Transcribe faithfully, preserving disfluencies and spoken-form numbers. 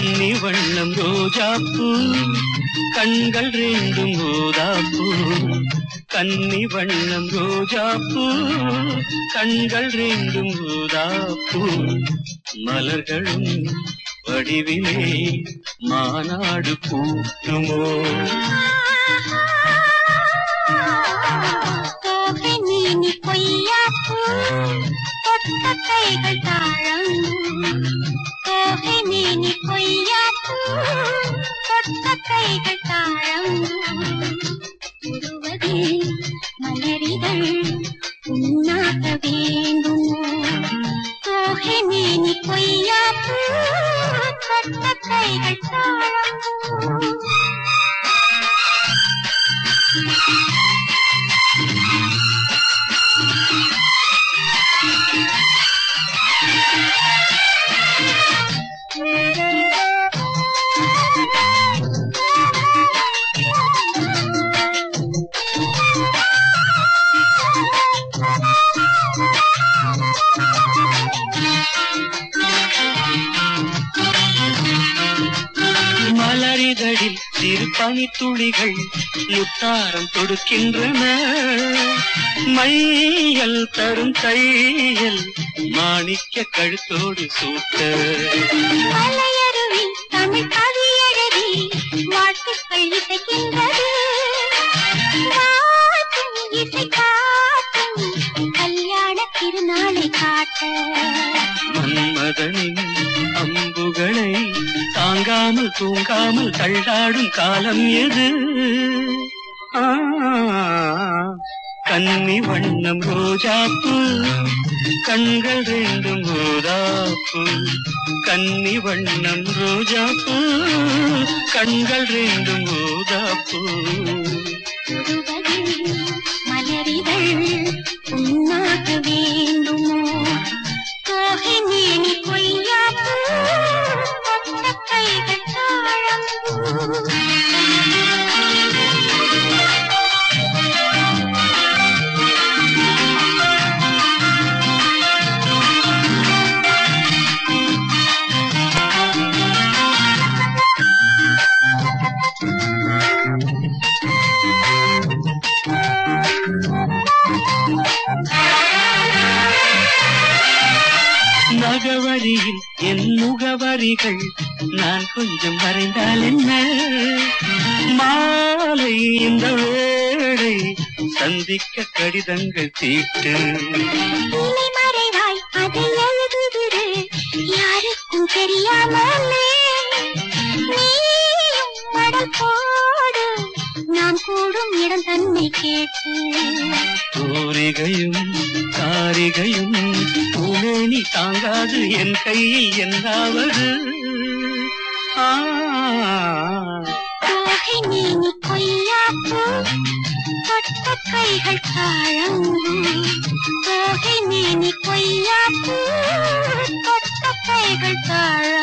கன்னி வண்ணம் ரோஜாப்பூ கண்கள் ரெண்டும் ஊதாப்பூ கன்னி வண்ணம் ரோஜாப்பூ கண்கள் ரெண்டும் ஊதாப்பூ மலர்களும் வடிவிலே மாநாடு கூட்டுமோ தோகை நீனி பொய்யாப்பூ தொட்ட கைகள் தாழம் தோகை நீனி பொய்யாப்பூ தொட்ட கைகள் தாழம் உருவதில் மலரிகள் உண்ணாக வேண்டுமோ தோகை நீனி பொய்யாப்பூ தொட்ட கைகள் தாழம் மலரிதழில் சிறு பனித்துளிகள் முத்தாரம் தொடுக்கின்றன மையல் தரும் தையல் மாணிக்க கழுத்தோடு சூட்ட மலையருவி தமிழ் கவியழகி வாழ்த்துக்கள் இசைக்கின்றது காற்றும் இசை காற்றும் கல்யாண திருநாளை காட்ட மன்மதனின் அம்புகளை தாங்காமல் தூங்காமல் தள்ளாடும் காலம் எது ஆ கன்னி வண்ணம் ரோஜாப்பூ கண்கள் ரெண்டும் ஊதாப்பூ கன்னி வண்ணம் ரோஜாப்பூ கண்கள் ரெண்டும் ஊதாப்பூ மலரிகள் உண்ணாக வேண்டுமோ தோகை நீனி பொய்யாப்பூ தொட்ட கைகள் தாழம் நகவரியில் என் முகவரிகள் நான் கொஞ்சம் வரைந்தால் என்ன மாலை இந்த வேளை சந்திக்க கடிதங்கள் தீட்டு மறைவாய் அதை எழுதுகிறது யாருக்கும் தெரியாமலே நீயும் மடல் போடு நாம் கூடும் இடம் தன்னை கேட்டு தூரிகையும் காரிகையும் பூமேனி தாங்காது என் கையில் என்னாவது தோகை நீனி பொய்யாப்பூ தொட்ட கைகள் தாழம் தோகை நீனி பொய்யாப்பூ தொட்ட கைகள் தாழம்